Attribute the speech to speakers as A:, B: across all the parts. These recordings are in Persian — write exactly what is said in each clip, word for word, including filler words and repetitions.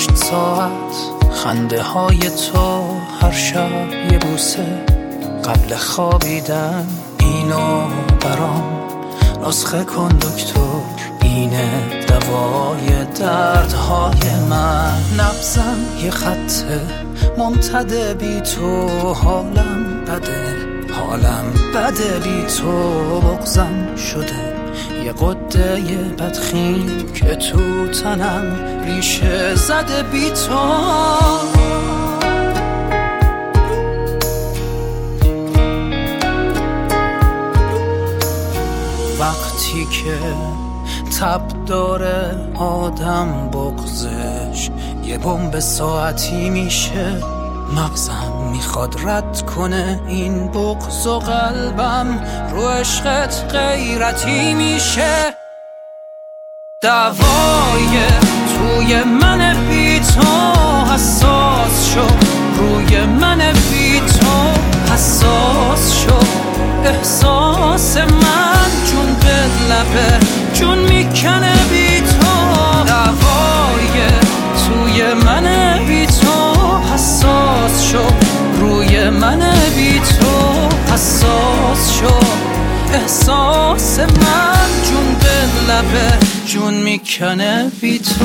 A: هشت ساعت خنده های تو، هر شب یه بوسه قبل خوابیدن. اینو برام نسخه کن دکتر، اینه دوای دردهای من. نبزم یه خط ممتد بی تو، حالم بده حالم بده بی تو. بغضم شده یه قده بدخیم که تو تنم ریشه زده بی تو. وقتی که تب داره آدم بغضش، یه بمب ساعتی میشه. مغزم میخواد رد کنه این بغض و قلبم رو عشقت غیرتی میشه. دوای توی من بی تو حساس شد، روی من بی تو حساس شد. احساس من جون به لبه جون میکنه بی تو. دوای توی من بی تو حساس شد، روی من بی تو حساس شد. احساس من جون به لبه جون میکنه بی تو.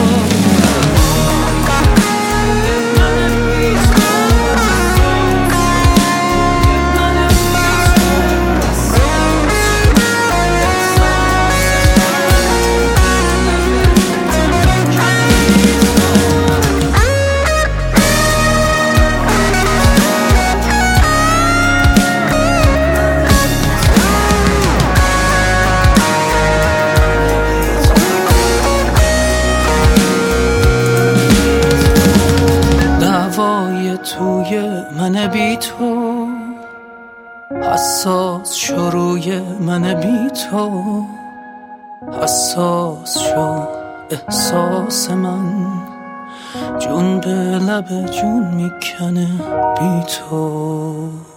A: توی من بی تو حساس شو، روی من بی تو حساس شو. احساس من جون به لب جون میکنه بی تو.